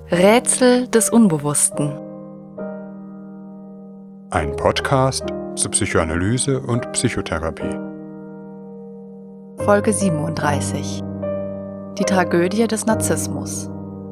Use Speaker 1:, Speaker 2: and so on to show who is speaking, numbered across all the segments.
Speaker 1: Rätsel des Unbewussten.
Speaker 2: Ein Podcast zur Psychoanalyse und Psychotherapie.
Speaker 1: Folge 37. Die Tragödie des Narzissmus.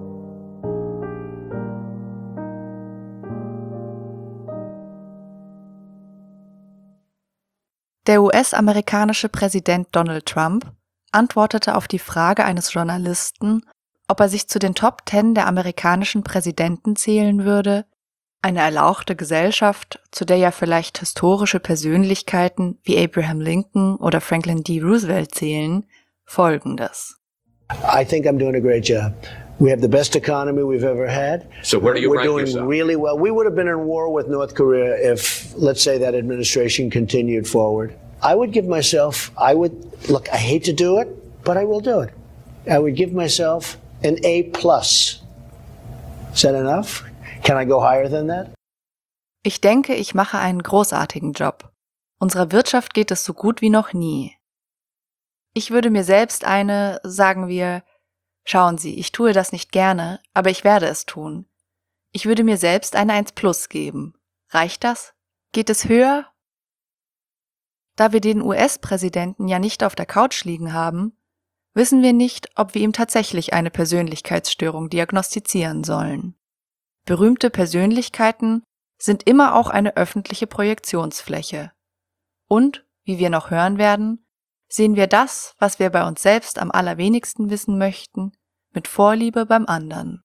Speaker 1: Der US-amerikanische Präsident Donald Trump antwortete auf die Frage eines Journalisten, ob er sich zu den Top 10 der amerikanischen Präsidenten zählen würde, eine erlauchte Gesellschaft, zu der ja vielleicht historische Persönlichkeiten wie Abraham Lincoln oder Franklin D. Roosevelt zählen, Folgendes.
Speaker 3: I think I'm doing a great job. We have the best economy we've ever had.
Speaker 4: So where do you rank yourself?
Speaker 3: We're doing really well. We would have been in war with North Korea if, let's say, that administration continued forward. I would give myself, look, I hate to do it, but I will do it. I would give myself an A+. Is that enough? Can I go higher than that?
Speaker 1: Ich denke, ich mache einen großartigen Job. Unserer Wirtschaft geht es so gut wie noch nie. Ich würde mir selbst sagen wir, schauen Sie, ich tue das nicht gerne, aber ich werde es tun. Ich würde mir selbst eine 1+ geben. Reicht das? Geht es höher? Da wir den US-Präsidenten ja nicht auf der Couch liegen haben, wissen wir nicht, ob wir ihm tatsächlich eine Persönlichkeitsstörung diagnostizieren sollen. Berühmte Persönlichkeiten sind immer auch eine öffentliche Projektionsfläche. Und, wie wir noch hören werden, sehen wir das, was wir bei uns selbst am allerwenigsten wissen möchten, mit Vorliebe beim anderen.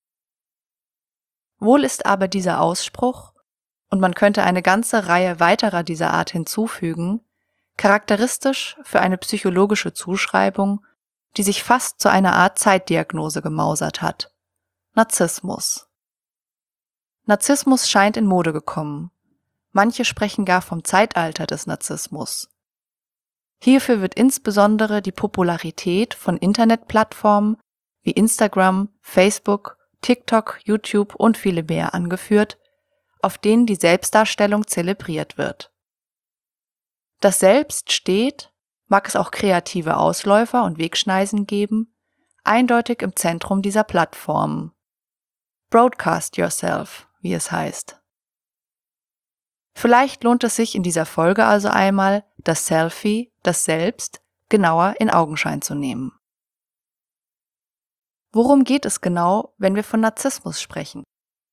Speaker 1: Wohl ist aber dieser Ausspruch, und man könnte eine ganze Reihe weiterer dieser Art hinzufügen, charakteristisch für eine psychologische Zuschreibung, die sich fast zu einer Art Zeitdiagnose gemausert hat. Narzissmus. Narzissmus scheint in Mode gekommen. Manche sprechen gar vom Zeitalter des Narzissmus. Hierfür wird insbesondere die Popularität von Internetplattformen wie Instagram, Facebook, TikTok, YouTube und viele mehr angeführt, auf denen die Selbstdarstellung zelebriert wird. Das Selbst steht, mag es auch kreative Ausläufer und Wegschneisen geben, eindeutig im Zentrum dieser Plattformen. Broadcast yourself, wie es heißt. Vielleicht lohnt es sich in dieser Folge also einmal, das Selfie, das Selbst, genauer in Augenschein zu nehmen. Worum geht es genau, wenn wir von Narzissmus sprechen?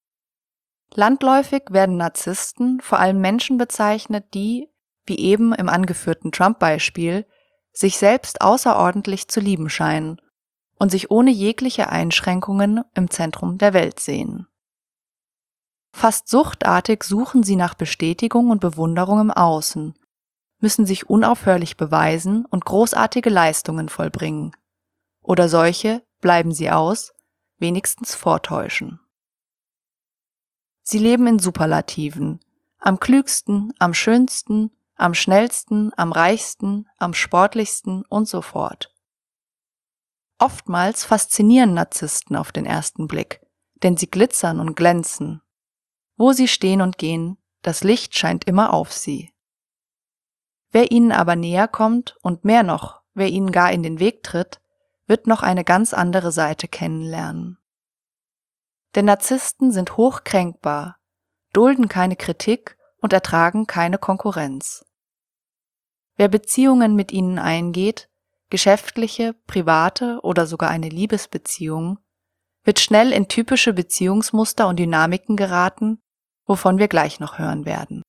Speaker 1: Landläufig werden Narzissten vor allem Menschen bezeichnet, die, wie eben im angeführten Trump-Beispiel, sich selbst außerordentlich zu lieben scheinen und sich ohne jegliche Einschränkungen im Zentrum der Welt sehen. Fast suchtartig suchen sie nach Bestätigung und Bewunderung im Außen, müssen sich unaufhörlich beweisen und großartige Leistungen vollbringen. Oder solche, bleiben sie aus, wenigstens vortäuschen. Sie leben in Superlativen, am klügsten, am schönsten, am schnellsten, am reichsten, am sportlichsten und so fort. Oftmals faszinieren Narzissten auf den ersten Blick, denn sie glitzern und glänzen. Wo sie stehen und gehen, das Licht scheint immer auf sie. Wer ihnen aber näher kommt und mehr noch, wer ihnen gar in den Weg tritt, wird noch eine ganz andere Seite kennenlernen. Denn Narzissten sind hochkränkbar, dulden keine Kritik und ertragen keine Konkurrenz. Wer Beziehungen mit ihnen eingeht, geschäftliche, private oder sogar eine Liebesbeziehung, wird schnell in typische Beziehungsmuster und Dynamiken geraten, wovon wir gleich noch hören werden.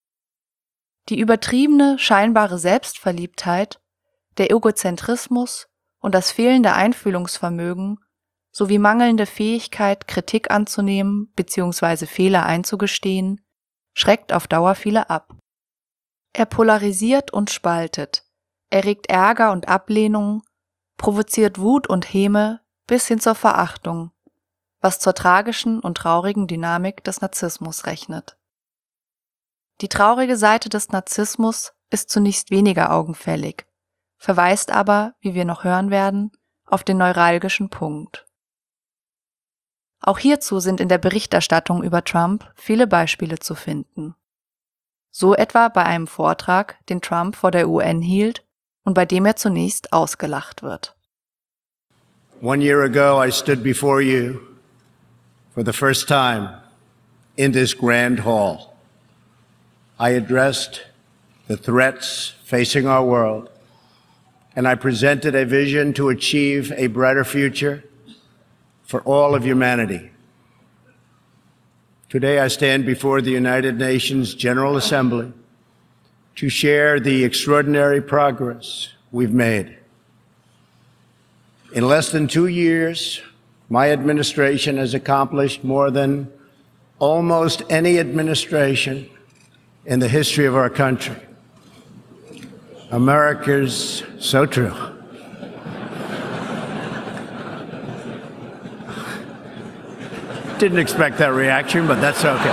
Speaker 1: Die übertriebene, scheinbare Selbstverliebtheit, der Egozentrismus und das fehlende Einfühlungsvermögen sowie mangelnde Fähigkeit, Kritik anzunehmen bzw. Fehler einzugestehen, schreckt auf Dauer viele ab. Er polarisiert und spaltet, erregt Ärger und Ablehnung, provoziert Wut und Häme bis hin zur Verachtung, was zur tragischen und traurigen Dynamik des Narzissmus rechnet. Die traurige Seite des Narzissmus ist zunächst weniger augenfällig, verweist aber, wie wir noch hören werden, auf den neuralgischen Punkt. Auch hierzu sind in der Berichterstattung über Trump viele Beispiele zu finden. So etwa bei einem Vortrag, den Trump vor der UN hielt und bei dem er zunächst ausgelacht wird.
Speaker 5: 1 year ago, I stood before you
Speaker 4: For the first time in this grand hall, I addressed the threats facing our world, and I presented a vision to achieve a brighter future for all of humanity. Today I stand before the United Nations General Assembly to share the extraordinary progress we've made. In less than 2 years, my administration has accomplished more than almost any administration in the history of our country. America's so true. Didn't expect that reaction, but that's okay.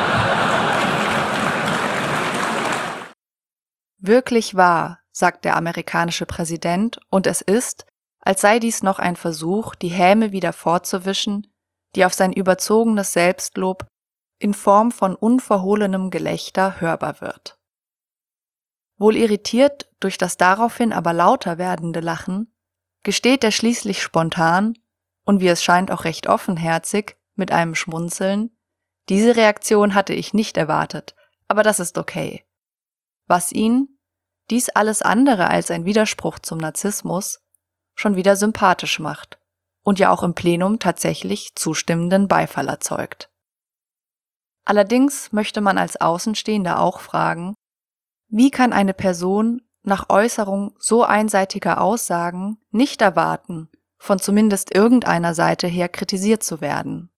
Speaker 1: Wirklich wahr, sagt der amerikanische Präsident, und es ist, als sei dies noch ein Versuch, die Häme wieder fortzuwischen, die auf sein überzogenes Selbstlob in Form von unverhohlenem Gelächter hörbar wird. Wohl irritiert durch das daraufhin aber lauter werdende Lachen, gesteht er schließlich spontan und wie es scheint auch recht offenherzig, mit einem Schmunzeln: Diese Reaktion hatte ich nicht erwartet, aber das ist okay. Was ihn, dies alles andere als ein Widerspruch zum Narzissmus, schon wieder sympathisch macht und ja auch im Plenum tatsächlich zustimmenden Beifall erzeugt. Allerdings möchte man als Außenstehender auch fragen, wie kann eine Person nach Äußerung so einseitiger Aussagen nicht erwarten, von zumindest irgendeiner Seite her kritisiert zu werden?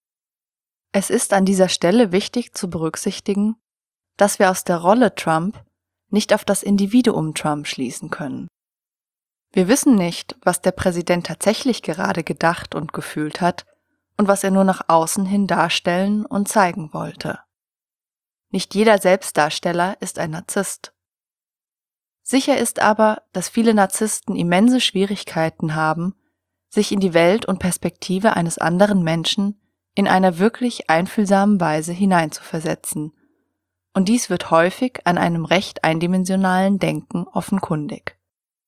Speaker 1: Es ist an dieser Stelle wichtig zu berücksichtigen, dass wir aus der Rolle Trump nicht auf das Individuum Trump schließen können. Wir wissen nicht, was der Präsident tatsächlich gerade gedacht und gefühlt hat und was er nur nach außen hin darstellen und zeigen wollte. Nicht jeder Selbstdarsteller ist ein Narzisst. Sicher ist aber, dass viele Narzissten immense Schwierigkeiten haben, sich in die Welt und Perspektive eines anderen Menschen in einer wirklich einfühlsamen Weise hineinzuversetzen, und dies wird häufig an einem recht eindimensionalen Denken offenkundig.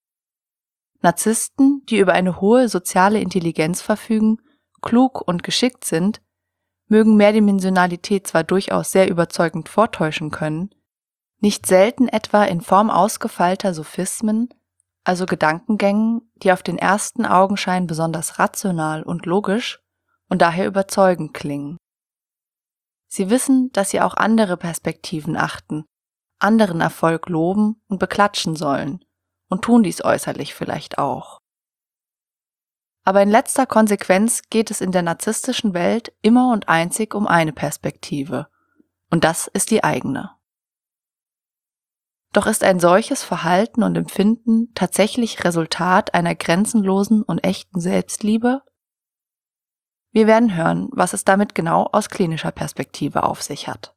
Speaker 1: Narzissten, die über eine hohe soziale Intelligenz verfügen, klug und geschickt sind, mögen Mehrdimensionalität zwar durchaus sehr überzeugend vortäuschen können, nicht selten etwa in Form ausgefeilter Sophismen, also Gedankengängen, die auf den ersten Augenschein besonders rational und logisch und daher überzeugend klingen. Sie wissen, dass sie auch andere Perspektiven achten, anderen Erfolg loben und beklatschen sollen und tun dies äußerlich vielleicht auch. Aber in letzter Konsequenz geht es in der narzisstischen Welt immer und einzig um eine Perspektive, und das ist die eigene. Doch ist ein solches Verhalten und Empfinden tatsächlich Resultat einer grenzenlosen und echten Selbstliebe? Wir werden hören, was es damit genau aus klinischer Perspektive auf sich hat.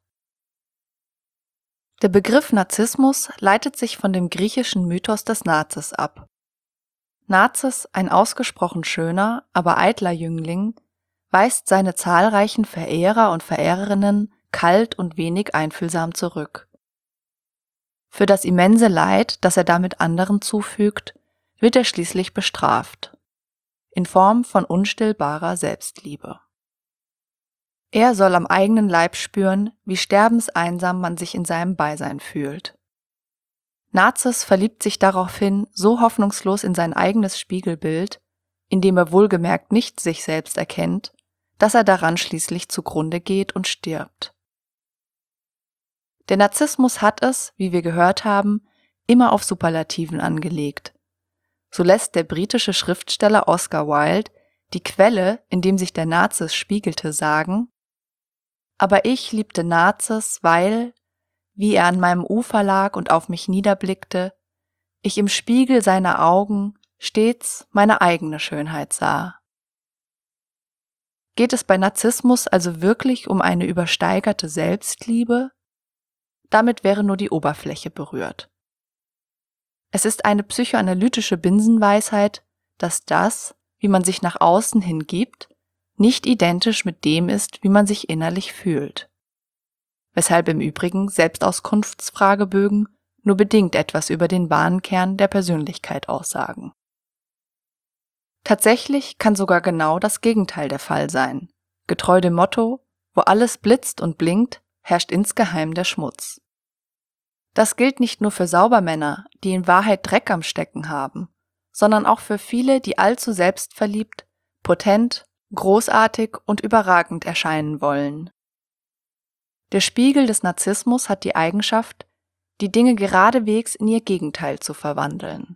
Speaker 1: Der Begriff Narzissmus leitet sich von dem griechischen Mythos des Narzis ab. Narzis, ein ausgesprochen schöner, aber eitler Jüngling, weist seine zahlreichen Verehrer und Verehrerinnen kalt und wenig einfühlsam zurück. Für das immense Leid, das er damit anderen zufügt, wird er schließlich bestraft, in Form von unstillbarer Selbstliebe. Er soll am eigenen Leib spüren, wie sterbenseinsam man sich in seinem Beisein fühlt. Narzis verliebt sich daraufhin so hoffnungslos in sein eigenes Spiegelbild, in dem er wohlgemerkt nicht sich selbst erkennt, dass er daran schließlich zugrunde geht und stirbt. Der Narzissmus hat es, wie wir gehört haben, immer auf Superlativen angelegt. So lässt der britische Schriftsteller Oscar Wilde die Quelle, in dem sich der Narzis spiegelte, sagen: Aber ich liebte Narzis, weil, wie er an meinem Ufer lag und auf mich niederblickte, ich im Spiegel seiner Augen stets meine eigene Schönheit sah. Geht es bei Narzissmus also wirklich um eine übersteigerte Selbstliebe? Damit wäre nur die Oberfläche berührt. Es ist eine psychoanalytische Binsenweisheit, dass das, wie man sich nach außen hin gibt, nicht identisch mit dem ist, wie man sich innerlich fühlt. Weshalb im Übrigen Selbstauskunftsfragebögen nur bedingt etwas über den wahren Kern der Persönlichkeit aussagen. Tatsächlich kann sogar genau das Gegenteil der Fall sein, Getreu dem Motto, wo alles blitzt und blinkt, herrscht insgeheim der Schmutz. Das gilt nicht nur für Saubermänner, die in Wahrheit Dreck am Stecken haben, sondern auch für viele, die allzu selbstverliebt, potent, großartig und überragend erscheinen wollen. Der Spiegel des Narzissmus hat die Eigenschaft, die Dinge geradewegs in ihr Gegenteil zu verwandeln.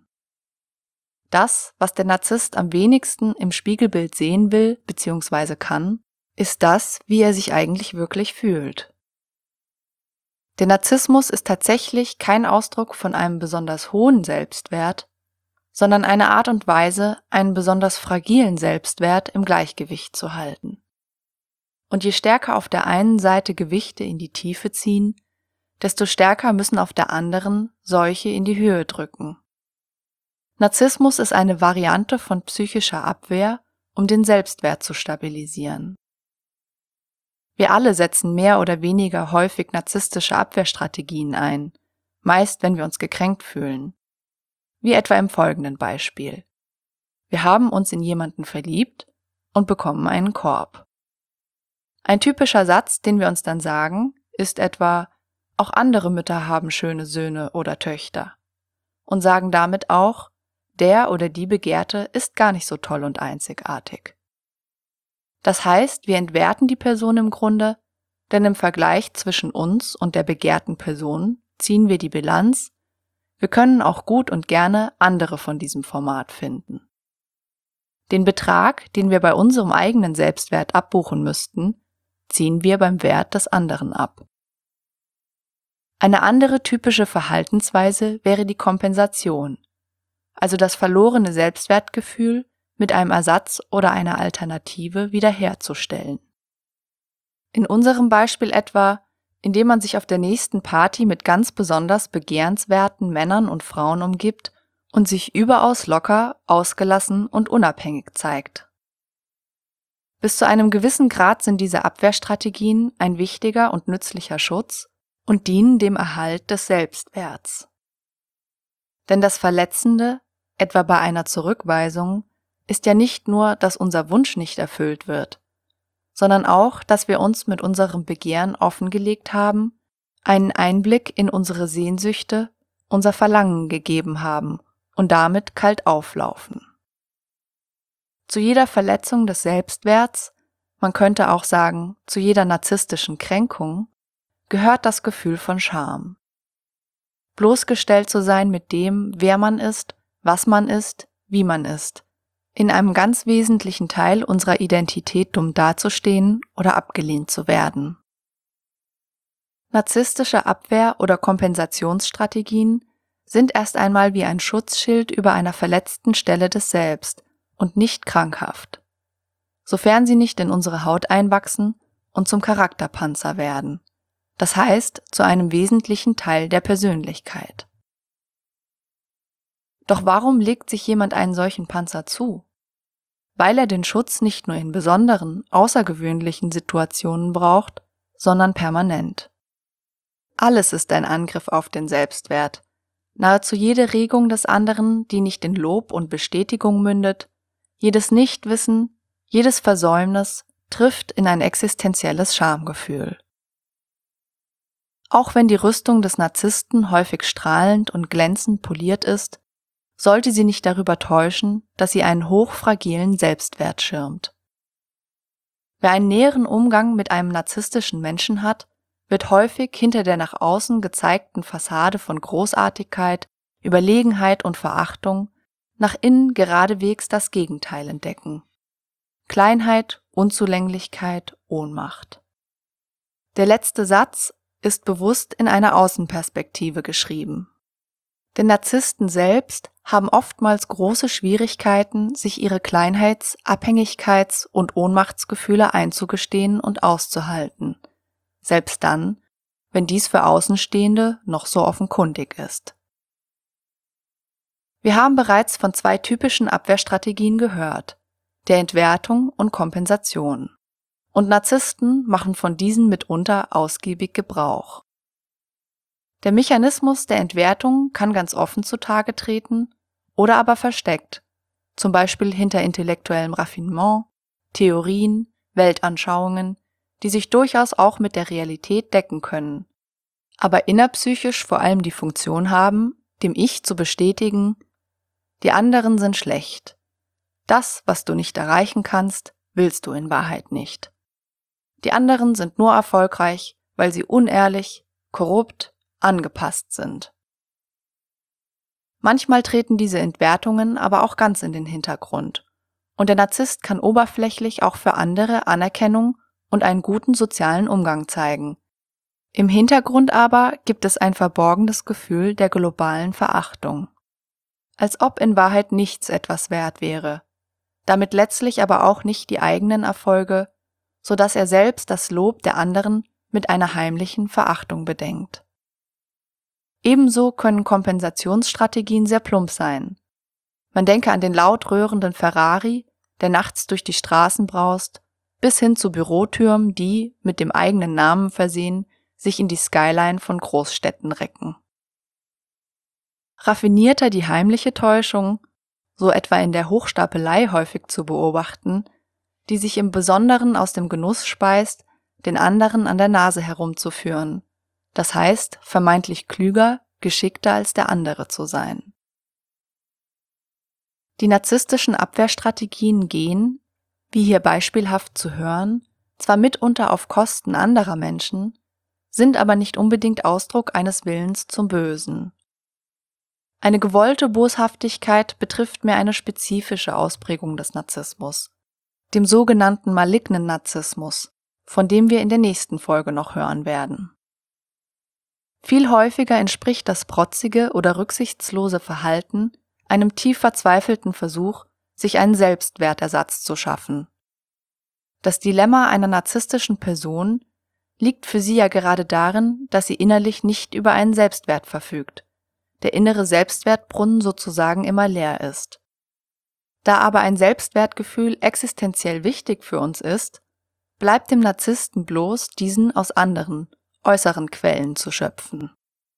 Speaker 1: Das, was der Narzisst am wenigsten im Spiegelbild sehen will bzw. kann, ist das, wie er sich eigentlich wirklich fühlt. Der Narzissmus ist tatsächlich kein Ausdruck von einem besonders hohen Selbstwert, sondern eine Art und Weise, einen besonders fragilen Selbstwert im Gleichgewicht zu halten. Und je stärker auf der einen Seite Gewichte in die Tiefe ziehen, desto stärker müssen auf der anderen solche in die Höhe drücken. Narzissmus ist eine Variante von psychischer Abwehr, um den Selbstwert zu stabilisieren. Wir alle setzen mehr oder weniger häufig narzisstische Abwehrstrategien ein, meist wenn wir uns gekränkt fühlen. Wie etwa im folgenden Beispiel. Wir haben uns in jemanden verliebt und bekommen einen Korb. Ein typischer Satz, den wir uns dann sagen, ist etwa, auch andere Mütter haben schöne Söhne oder Töchter. Und sagen damit auch, der oder die Begehrte ist gar nicht so toll und einzigartig. Das heißt, wir entwerten die Person im Grunde, denn im Vergleich zwischen uns und der begehrten Person ziehen wir die Bilanz, wir können auch gut und gerne andere von diesem Format finden. Den Betrag, den wir bei unserem eigenen Selbstwert abbuchen müssten, ziehen wir beim Wert des anderen ab. Eine andere typische Verhaltensweise wäre die Kompensation, also das verlorene Selbstwertgefühl mit einem Ersatz oder einer Alternative wiederherzustellen. In unserem Beispiel etwa, indem man sich auf der nächsten Party mit ganz besonders begehrenswerten Männern und Frauen umgibt und sich überaus locker, ausgelassen und unabhängig zeigt. Bis zu einem gewissen Grad sind diese Abwehrstrategien ein wichtiger und nützlicher Schutz und dienen dem Erhalt des Selbstwerts. Denn das Verletzende, etwa bei einer Zurückweisung, ist ja nicht nur, dass unser Wunsch nicht erfüllt wird, sondern auch, dass wir uns mit unserem Begehren offengelegt haben, einen Einblick in unsere Sehnsüchte, unser Verlangen gegeben haben und damit kalt auflaufen. Zu jeder Verletzung des Selbstwerts, man könnte auch sagen, zu jeder narzisstischen Kränkung, gehört das Gefühl von Scham. Bloßgestellt zu sein mit dem, wer man ist, was man ist, wie man ist, in einem ganz wesentlichen Teil unserer Identität dumm dazustehen oder abgelehnt zu werden. Narzisstische Abwehr- oder Kompensationsstrategien sind erst einmal wie ein Schutzschild über einer verletzten Stelle des Selbst und nicht krankhaft, sofern sie nicht in unsere Haut einwachsen und zum Charakterpanzer werden, das heißt zu einem wesentlichen Teil der Persönlichkeit. Doch warum legt sich jemand einen solchen Panzer zu? Weil er den Schutz nicht nur in besonderen, außergewöhnlichen Situationen braucht, sondern permanent. Alles ist ein Angriff auf den Selbstwert. Nahezu jede Regung des anderen, die nicht in Lob und Bestätigung mündet, jedes Nichtwissen, jedes Versäumnis trifft in ein existenzielles Schamgefühl. Auch wenn die Rüstung des Narzissten häufig strahlend und glänzend poliert ist, sollte sie nicht darüber täuschen, dass sie einen hochfragilen Selbstwert schirmt. Wer einen näheren Umgang mit einem narzisstischen Menschen hat, wird häufig hinter der nach außen gezeigten Fassade von Großartigkeit, Überlegenheit und Verachtung nach innen geradewegs das Gegenteil entdecken. Kleinheit, Unzulänglichkeit, Ohnmacht. Der letzte Satz ist bewusst in einer Außenperspektive geschrieben. Denn Narzissten selbst haben oftmals große Schwierigkeiten, sich ihre Kleinheits-, Abhängigkeits- und Ohnmachtsgefühle einzugestehen und auszuhalten, selbst dann, wenn dies für Außenstehende noch so offenkundig ist. Wir haben bereits von zwei typischen Abwehrstrategien gehört, der Entwertung und Kompensation. Und Narzissten machen von diesen mitunter ausgiebig Gebrauch. Der Mechanismus der Entwertung kann ganz offen zutage treten oder aber versteckt, zum Beispiel hinter intellektuellem Raffinement, Theorien, Weltanschauungen, die sich durchaus auch mit der Realität decken können, aber innerpsychisch vor allem die Funktion haben, dem Ich zu bestätigen, die anderen sind schlecht. Das, was du nicht erreichen kannst, willst du in Wahrheit nicht. Die anderen sind nur erfolgreich, weil sie unehrlich, korrupt, angepasst sind. Manchmal treten diese Entwertungen aber auch ganz in den Hintergrund und der Narzisst kann oberflächlich auch für andere Anerkennung und einen guten sozialen Umgang zeigen. Im Hintergrund aber gibt es ein verborgenes Gefühl der globalen Verachtung. Als ob in Wahrheit nichts etwas wert wäre, damit letztlich aber auch nicht die eigenen Erfolge, so dass er selbst das Lob der anderen mit einer heimlichen Verachtung bedenkt. Ebenso können Kompensationsstrategien sehr plump sein. Man denke an den laut röhrenden Ferrari, der nachts durch die Straßen braust, bis hin zu Bürotürmen, die, mit dem eigenen Namen versehen, sich in die Skyline von Großstädten recken. Raffinierter die heimliche Täuschung, so etwa in der Hochstapelei häufig zu beobachten, die sich im Besonderen aus dem Genuss speist, den anderen an der Nase herumzuführen, das heißt, vermeintlich klüger, geschickter als der andere zu sein. Die narzisstischen Abwehrstrategien gehen, wie hier beispielhaft zu hören, zwar mitunter auf Kosten anderer Menschen, sind aber nicht unbedingt Ausdruck eines Willens zum Bösen. Eine gewollte Boshaftigkeit betrifft mehr eine spezifische Ausprägung des Narzissmus, dem sogenannten malignen Narzissmus, von dem wir in der nächsten Folge noch hören werden. Viel häufiger entspricht das protzige oder rücksichtslose Verhalten einem tief verzweifelten Versuch, sich einen Selbstwertersatz zu schaffen. Das Dilemma einer narzisstischen Person liegt für sie ja gerade darin, dass sie innerlich nicht über einen Selbstwert verfügt, der innere Selbstwertbrunnen sozusagen immer leer ist. Da aber ein Selbstwertgefühl existenziell wichtig für uns ist, bleibt dem Narzissten bloß, diesen aus anderen, äußeren Quellen zu schöpfen.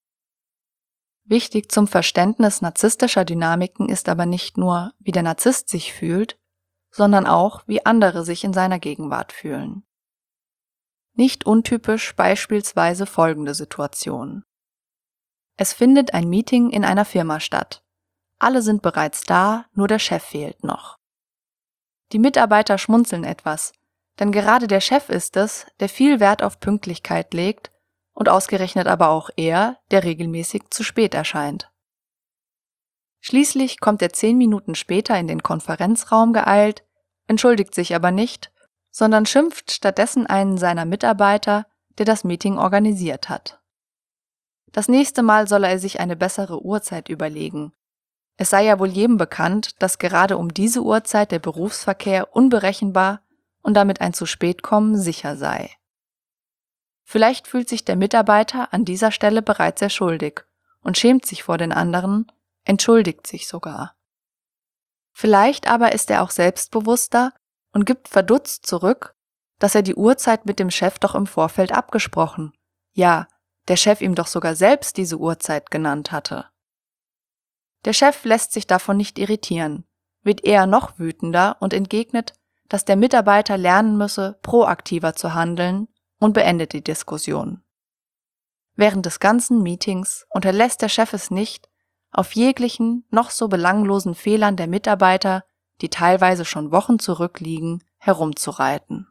Speaker 1: Wichtig zum Verständnis narzisstischer Dynamiken ist aber nicht nur, wie der Narzisst sich fühlt, sondern auch, wie andere sich in seiner Gegenwart fühlen. Nicht untypisch beispielsweise folgende Situation. Es findet ein Meeting in einer Firma statt. Alle sind bereits da, nur der Chef fehlt noch. Die Mitarbeiter schmunzeln etwas, denn gerade der Chef ist es, der viel Wert auf Pünktlichkeit legt und ausgerechnet aber auch er, der regelmäßig zu spät erscheint. Schließlich kommt er 10 Minuten später in den Konferenzraum geeilt, entschuldigt sich aber nicht, sondern schimpft stattdessen einen seiner Mitarbeiter, der das Meeting organisiert hat. Das nächste Mal solle er sich eine bessere Uhrzeit überlegen. Es sei ja wohl jedem bekannt, dass gerade um diese Uhrzeit der Berufsverkehr unberechenbar und damit ein zu spät kommen sicher sei. Vielleicht fühlt sich der Mitarbeiter an dieser Stelle bereits sehr schuldig und schämt sich vor den anderen, entschuldigt sich sogar. Vielleicht aber ist er auch selbstbewusster und gibt verdutzt zurück, dass er die Uhrzeit mit dem Chef doch im Vorfeld abgesprochen, ja, der Chef ihm doch sogar selbst diese Uhrzeit genannt hatte. Der Chef lässt sich davon nicht irritieren, wird eher noch wütender und entgegnet, dass der Mitarbeiter lernen müsse, proaktiver zu handeln und beendet die Diskussion. Während des ganzen Meetings unterlässt der Chef es nicht, auf jeglichen, noch so belanglosen Fehlern der Mitarbeiter, die teilweise schon Wochen zurückliegen, herumzureiten.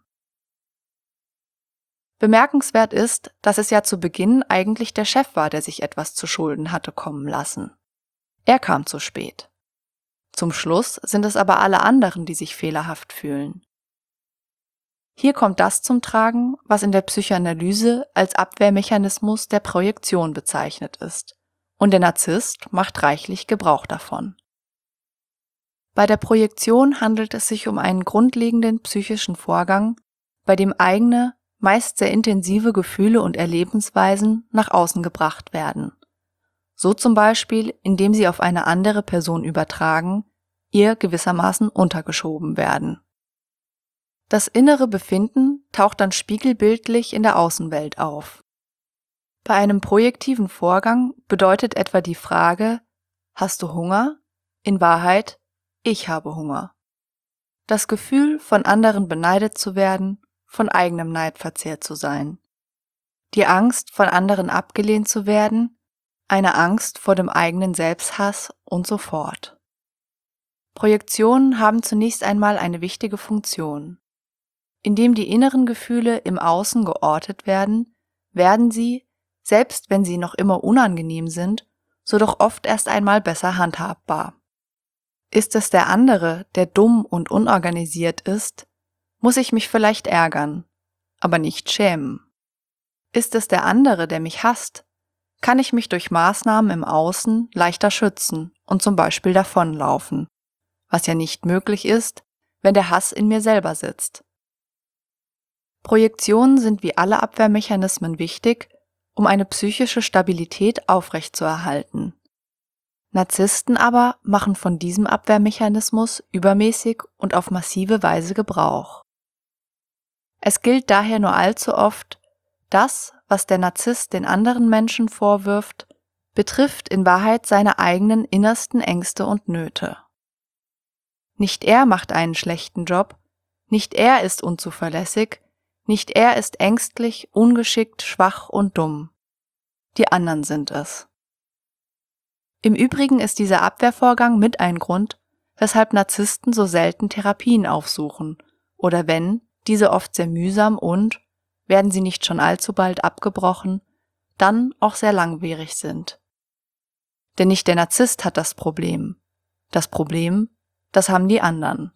Speaker 1: Bemerkenswert ist, dass es ja zu Beginn eigentlich der Chef war, der sich etwas zu Schulden hatte kommen lassen. Er kam zu spät. Zum Schluss sind es aber alle anderen, die sich fehlerhaft fühlen. Hier kommt das zum Tragen, was in der Psychoanalyse als Abwehrmechanismus der Projektion bezeichnet ist, und der Narzisst macht reichlich Gebrauch davon. Bei der Projektion handelt es sich um einen grundlegenden psychischen Vorgang, bei dem eigene, meist sehr intensive Gefühle und Erlebensweisen nach außen gebracht werden. So zum Beispiel, indem sie auf eine andere Person übertragen, ihr gewissermaßen untergeschoben werden. Das innere Befinden taucht dann spiegelbildlich in der Außenwelt auf. Bei einem projektiven Vorgang bedeutet etwa die Frage: Hast du Hunger? In Wahrheit: Ich habe Hunger. Das Gefühl, von anderen beneidet zu werden, von eigenem Neid verzehrt zu sein. Die Angst, von anderen abgelehnt zu werden, eine Angst vor dem eigenen Selbsthass und so fort. Projektionen haben zunächst einmal eine wichtige Funktion. Indem die inneren Gefühle im Außen geortet werden, werden sie, selbst wenn sie noch immer unangenehm sind, so doch oft erst einmal besser handhabbar. Ist es der andere, der dumm und unorganisiert ist, muss ich mich vielleicht ärgern, aber nicht schämen. Ist es der andere, der mich hasst, kann ich mich durch Maßnahmen im Außen leichter schützen und zum Beispiel davonlaufen, was ja nicht möglich ist, wenn der Hass in mir selber sitzt. Projektionen sind wie alle Abwehrmechanismen wichtig, um eine psychische Stabilität aufrechtzuerhalten. Narzissten aber machen von diesem Abwehrmechanismus übermäßig und auf massive Weise Gebrauch. Es gilt daher nur allzu oft, das, was der Narzisst den anderen Menschen vorwirft, betrifft in Wahrheit seine eigenen innersten Ängste und Nöte. Nicht er macht einen schlechten Job, nicht er ist unzuverlässig, nicht er ist ängstlich, ungeschickt, schwach und dumm. Die anderen sind es. Im Übrigen ist dieser Abwehrvorgang mit ein Grund, weshalb Narzissten so selten Therapien aufsuchen oder wenn, diese oft sehr mühsam und, werden sie nicht schon allzu bald abgebrochen, dann auch sehr langwierig sind. Denn nicht der Narzisst hat das Problem. Das Problem, das haben die anderen.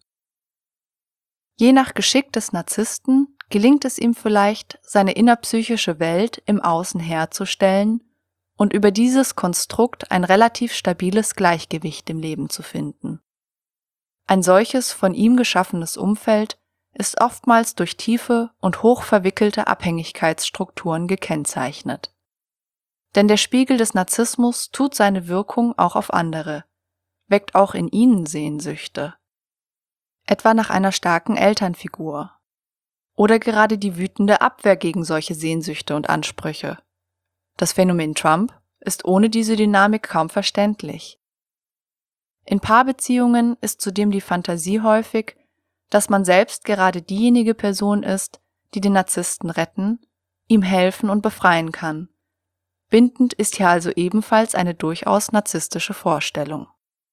Speaker 1: Je nach Geschick des Narzissten gelingt es ihm vielleicht, seine innerpsychische Welt im Außen herzustellen und über dieses Konstrukt ein relativ stabiles Gleichgewicht im Leben zu finden. Ein solches von ihm geschaffenes Umfeld ist oftmals durch tiefe und hoch verwickelte Abhängigkeitsstrukturen gekennzeichnet. Denn der Spiegel des Narzissmus tut seine Wirkung auch auf andere, weckt auch in ihnen Sehnsüchte. Etwa nach einer starken Elternfigur. Oder gerade die wütende Abwehr gegen solche Sehnsüchte und Ansprüche. Das Phänomen Trump ist ohne diese Dynamik kaum verständlich. In Paarbeziehungen ist zudem die Fantasie häufig, dass man selbst gerade diejenige Person ist, die den Narzissten retten, ihm helfen und befreien kann. Bindend ist hier also ebenfalls eine durchaus narzisstische Vorstellung.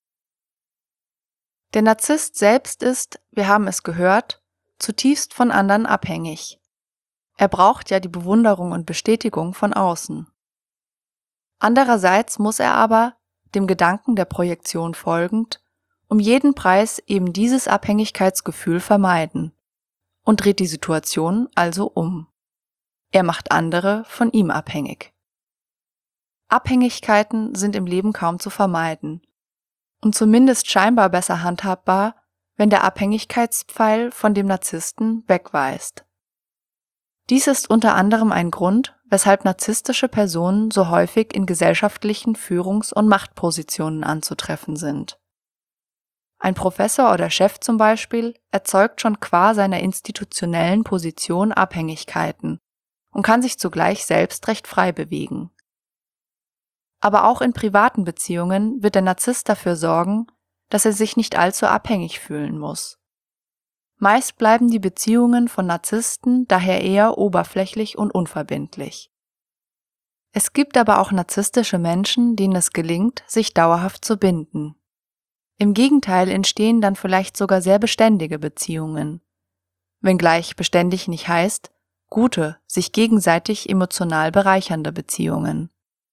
Speaker 1: Der Narzisst selbst ist, wir haben es gehört, zutiefst von anderen abhängig. Er braucht ja die Bewunderung und Bestätigung von außen. Andererseits muss er aber, dem Gedanken der Projektion folgend, um jeden Preis eben dieses Abhängigkeitsgefühl vermeiden und dreht die Situation also um. Er macht andere von ihm abhängig. Abhängigkeiten sind im Leben kaum zu vermeiden und zumindest scheinbar besser handhabbar, wenn der Abhängigkeitspfeil von dem Narzissten wegweist. Dies ist unter anderem ein Grund, weshalb narzisstische Personen so häufig in gesellschaftlichen Führungs- und Machtpositionen anzutreffen sind. Ein Professor oder Chef zum Beispiel erzeugt schon qua seiner institutionellen Position Abhängigkeiten und kann sich zugleich selbst recht frei bewegen. Aber auch in privaten Beziehungen wird der Narzisst dafür sorgen, dass er sich nicht allzu abhängig fühlen muss. Meist bleiben die Beziehungen von Narzissten daher eher oberflächlich und unverbindlich. Es gibt aber auch narzisstische Menschen, denen es gelingt, sich dauerhaft zu binden. Im Gegenteil entstehen dann vielleicht sogar sehr beständige Beziehungen. Wenngleich beständig nicht heißt, gute, sich gegenseitig emotional bereichernde Beziehungen.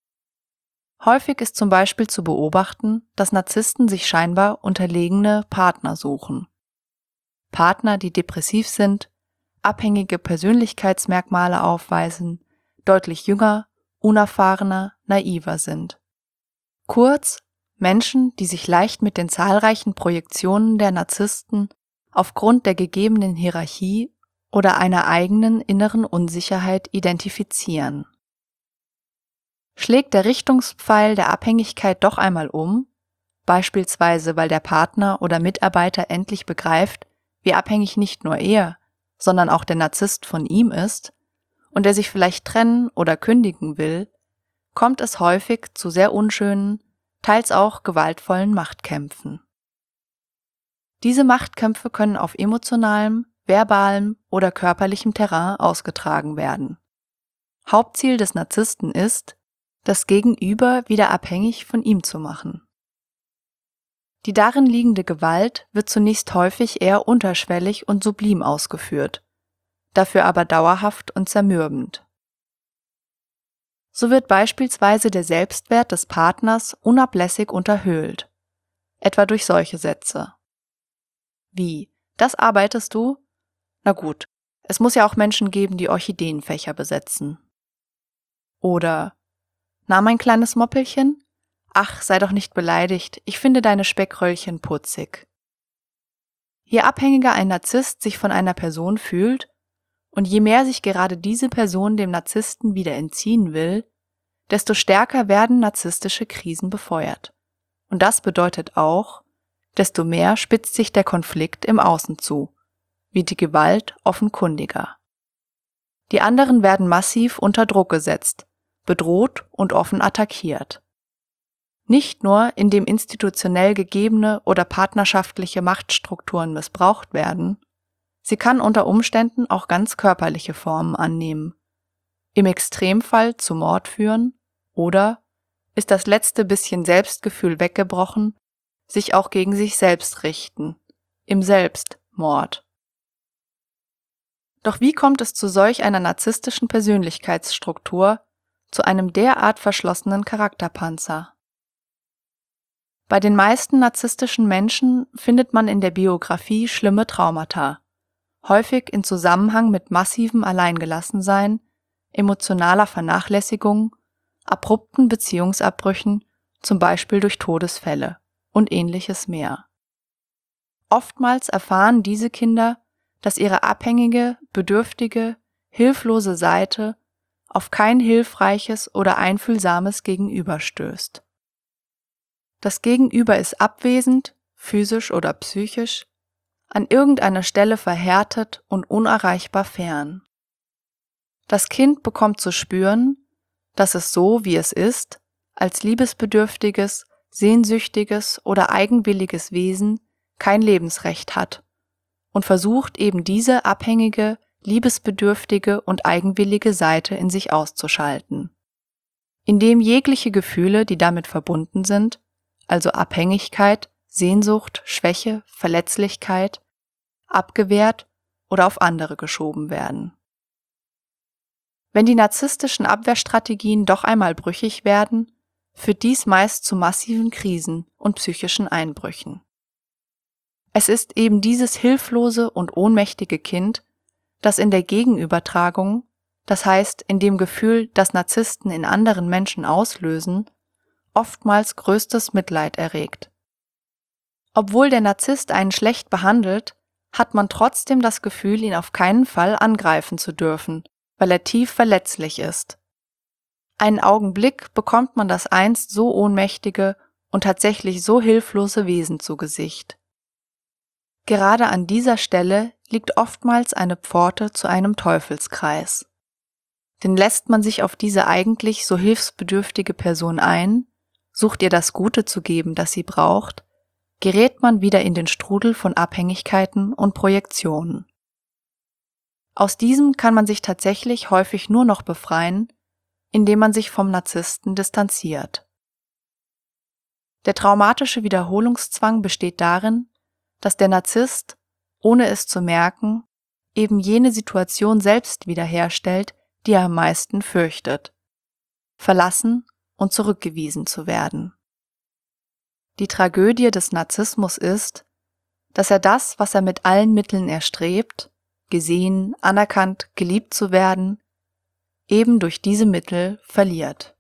Speaker 1: Häufig ist zum Beispiel zu beobachten, dass Narzissten sich scheinbar unterlegene Partner suchen. Partner, die depressiv sind, abhängige Persönlichkeitsmerkmale aufweisen, deutlich jünger, unerfahrener, naiver sind. Kurz, Menschen, die sich leicht mit den zahlreichen Projektionen der Narzissten aufgrund der gegebenen Hierarchie oder einer eigenen inneren Unsicherheit identifizieren. Schlägt der Richtungspfeil der Abhängigkeit doch einmal um, beispielsweise weil der Partner oder Mitarbeiter endlich begreift, wie abhängig nicht nur er, sondern auch der Narzisst von ihm ist, und er sich vielleicht trennen oder kündigen will, kommt es häufig zu sehr unschönen, teils auch gewaltvollen Machtkämpfen. Diese Machtkämpfe können auf emotionalem, verbalem oder körperlichem Terrain ausgetragen werden. Hauptziel des Narzissten ist, das Gegenüber wieder abhängig von ihm zu machen. Die darin liegende Gewalt wird zunächst häufig eher unterschwellig und sublim ausgeführt, dafür aber dauerhaft und zermürbend. So wird beispielsweise der Selbstwert des Partners unablässig unterhöhlt, etwa durch solche Sätze. Wie, das arbeitest du? Na gut, es muss ja auch Menschen geben, die Orchideenfächer besetzen. Oder, na mein kleines Moppelchen? Ach, sei doch nicht beleidigt, ich finde deine Speckröllchen putzig. Je abhängiger ein Narzisst sich von einer Person fühlt und je mehr sich gerade diese Person dem Narzissten wieder entziehen will, desto stärker werden narzisstische Krisen befeuert. Und das bedeutet auch, desto mehr spitzt sich der Konflikt im Außen zu, wird die Gewalt offenkundiger. Die anderen werden massiv unter Druck gesetzt, bedroht und offen attackiert. Nicht nur, indem institutionell gegebene oder partnerschaftliche Machtstrukturen missbraucht werden, sie kann unter Umständen auch ganz körperliche Formen annehmen, im Extremfall zu Mord führen oder, ist das letzte bisschen Selbstgefühl weggebrochen, sich auch gegen sich selbst richten, im Selbstmord. Doch wie kommt es zu solch einer narzisstischen Persönlichkeitsstruktur, zu einem derart verschlossenen Charakterpanzer? Bei den meisten narzisstischen Menschen findet man in der Biografie schlimme Traumata, häufig in Zusammenhang mit massivem Alleingelassensein, emotionaler Vernachlässigung, abrupten Beziehungsabbrüchen, zum Beispiel durch Todesfälle und ähnliches mehr. Oftmals erfahren diese Kinder, dass ihre abhängige, bedürftige, hilflose Seite auf kein hilfreiches oder einfühlsames Gegenüber stößt. Das Gegenüber ist abwesend, physisch oder psychisch, an irgendeiner Stelle verhärtet und unerreichbar fern. Das Kind bekommt zu spüren, dass es so, wie es ist, als liebesbedürftiges, sehnsüchtiges oder eigenwilliges Wesen kein Lebensrecht hat und versucht eben diese abhängige, liebesbedürftige und eigenwillige Seite in sich auszuschalten, indem jegliche Gefühle, die damit verbunden sind, also Abhängigkeit, Sehnsucht, Schwäche, Verletzlichkeit, abgewehrt oder auf andere geschoben werden. Wenn die narzisstischen Abwehrstrategien doch einmal brüchig werden, führt dies meist zu massiven Krisen und psychischen Einbrüchen. Es ist eben dieses hilflose und ohnmächtige Kind, das in der Gegenübertragung, das heißt in dem Gefühl, das Narzissten in anderen Menschen auslösen, oftmals größtes Mitleid erregt. Obwohl der Narzisst einen schlecht behandelt, hat man trotzdem das Gefühl, ihn auf keinen Fall angreifen zu dürfen, weil er tief verletzlich ist. Einen Augenblick bekommt man das einst so ohnmächtige und tatsächlich so hilflose Wesen zu Gesicht. Gerade an dieser Stelle liegt oftmals eine Pforte zu einem Teufelskreis. Denn lässt man sich auf diese eigentlich so hilfsbedürftige Person ein, sucht ihr das Gute zu geben, das sie braucht, gerät man wieder in den Strudel von Abhängigkeiten und Projektionen. Aus diesem kann man sich tatsächlich häufig nur noch befreien, indem man sich vom Narzissten distanziert. Der traumatische Wiederholungszwang besteht darin, dass der Narzisst, ohne es zu merken, eben jene Situation selbst wiederherstellt, die er am meisten fürchtet: verlassen und zurückgewiesen zu werden. Die Tragödie des Narzissmus ist, dass er das, was er mit allen Mitteln erstrebt, gesehen, anerkannt, geliebt zu werden, eben durch diese Mittel verliert.